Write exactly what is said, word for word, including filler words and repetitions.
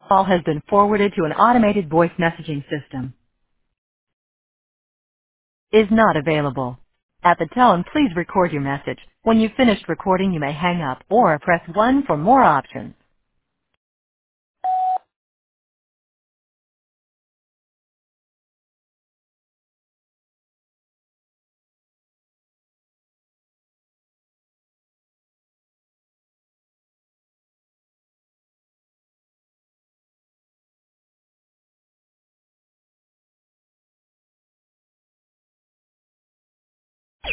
Call has been forwarded to an automated voice messaging system. Is not available. At the tone, please record your message. When you've finished recording, you may hang up or press one for more options.